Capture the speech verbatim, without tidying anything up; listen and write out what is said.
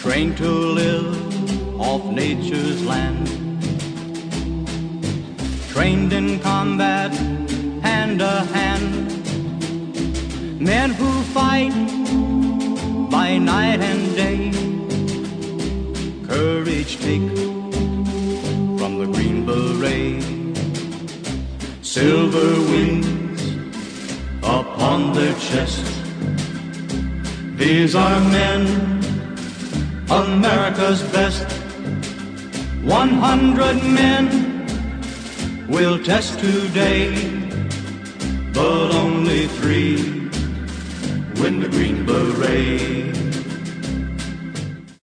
trained to live off nature's land, trained in combat hand to hand, men who fight by night and day, courage take from the Green Beret, silver wings upon their chest. These are men, America's best. One hundred men will test today, but only three win the Green Beret.